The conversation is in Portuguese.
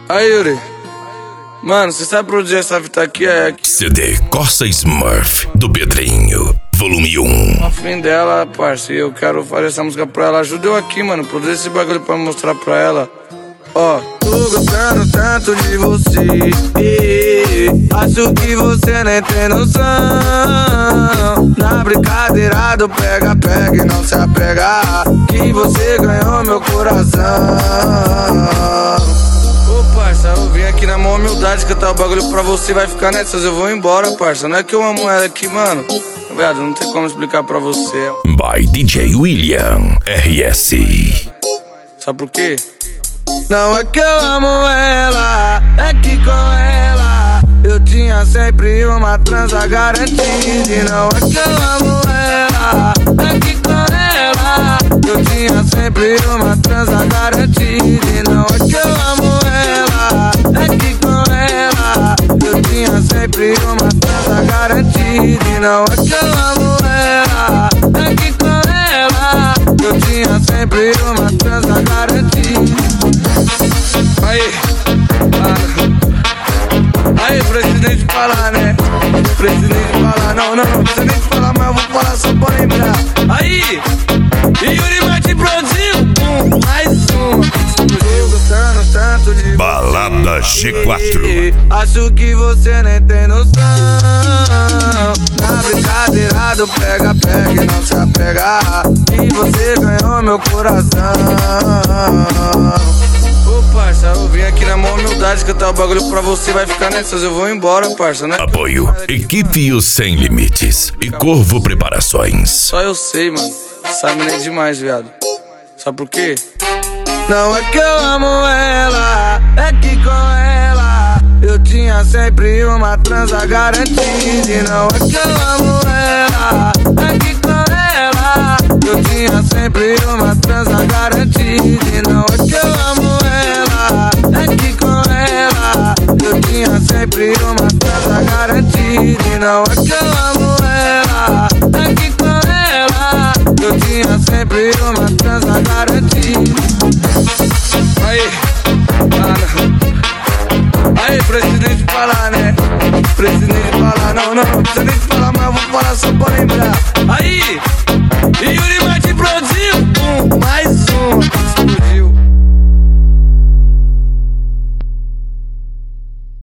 Aí, Yuri. Mano, você sabe produzir essa fita aqui? CD Corsa Smurf, do Pedrinho, volume 1. Afim dela, parça, eu quero fazer essa música pra ela. Ajuda eu aqui, mano, produzir esse bagulho pra mostrar pra ela. Ó, tô gostando tanto de você, acho que você nem tem noção. Na brincadeira do pega, pega e não se apegar, que você ganhou meu coração. Ô parça, eu vim aqui na maior humildade cantar o bagulho pra você, vai ficar nessas, eu vou embora, parça. Não é que eu amo ela aqui, mano, viado, não tem como explicar pra você. By DJ William RS. Sabe por quê? Não é que eu amo ela, é que com ela eu tinha sempre uma transa garantida. E não é que eu amo ela, é que com ela eu tinha sempre uma transa garantida. E não é que eu amo ela, é que com ela eu tinha sempre uma transa garantida. E não é que eu amo ela, é que com ela eu tinha sempre uma transa garantida. Aí, aí, presidente falar, né? Presidente falar, não precisa nem falar, mas eu vou falar só pra lembrar. Aí, Yuri vai te produzir mais um. Eu gostando tanto de Balada G4. Acho que você nem tem noção. Na brincadeira do pega, pega e não se apegar, e você ganhou meu coração. Ô parça, eu vim aqui na maior humildade cantar o bagulho pra você, vai ficar nessas, eu vou embora, parça, né? Apoio Equipe Os Sem Limites e Corvo Preparações. Só eu sei, mano, sabe nem demais, viado. Sabe por quê? Não é que eu amo ela, é que com ela eu tinha sempre uma transa garantida. E não é que eu amo ela, é que com ela eu tinha sempre uma transa garantida. E não é que eu amo ela, é que com ela eu tinha sempre uma transa garantida. E não é que eu amo ela, é que com ela eu tinha sempre uma transa garantida. Aí, aí, presidente falar, né? Presidente falar, não precisa nem falar, mas eu vou falar só pra lembrar. Aí, Yuri